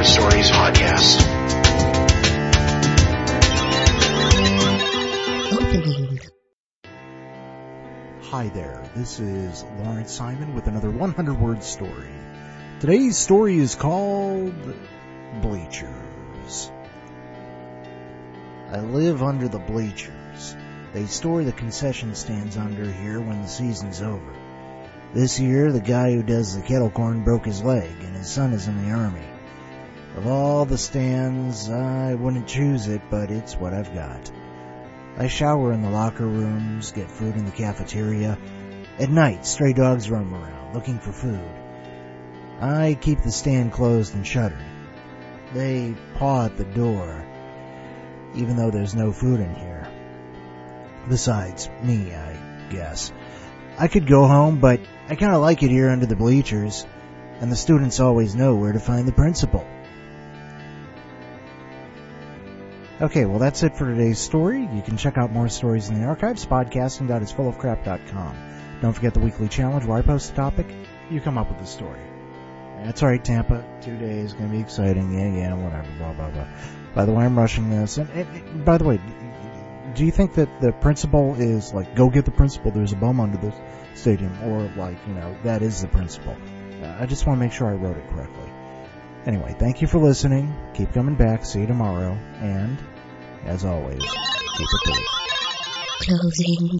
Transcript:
Stories Podcast. Opening. Hi there, this is Lawrence Simon with another 100-word story. Today's story is called Bleachers. I live under the bleachers. They store the concession stands under here when the season's over. This year, the guy who does the kettle corn broke his leg, and his son is in the army. Of all the stands, I wouldn't choose it, but it's what I've got. I shower in the locker rooms, get food in the cafeteria. At night, stray dogs roam around, looking for food. I keep the stand closed and shuttered. They paw at the door, even though there's no food in here. Besides me, I guess. I could go home, but I kind of like it here under the bleachers, and the students always know where to find the principal. Okay, well that's it for today's story. You can check out more stories in the archives, podcasting.isfullofcrap.com. Don't forget the weekly challenge where I post a topic, you come up with a story. That's alright, Tampa. 2 days, gonna be exciting. Yeah, whatever, blah, blah, blah. By the way, I'm rushing this. And by the way, do you think that the principal is like, go get the principal, there's a bum under the stadium, or like, that is the principal? I just want to make sure I wrote it correctly. Anyway, thank you for listening. Keep coming back. See you tomorrow. And, as always, keep it cool. Closing.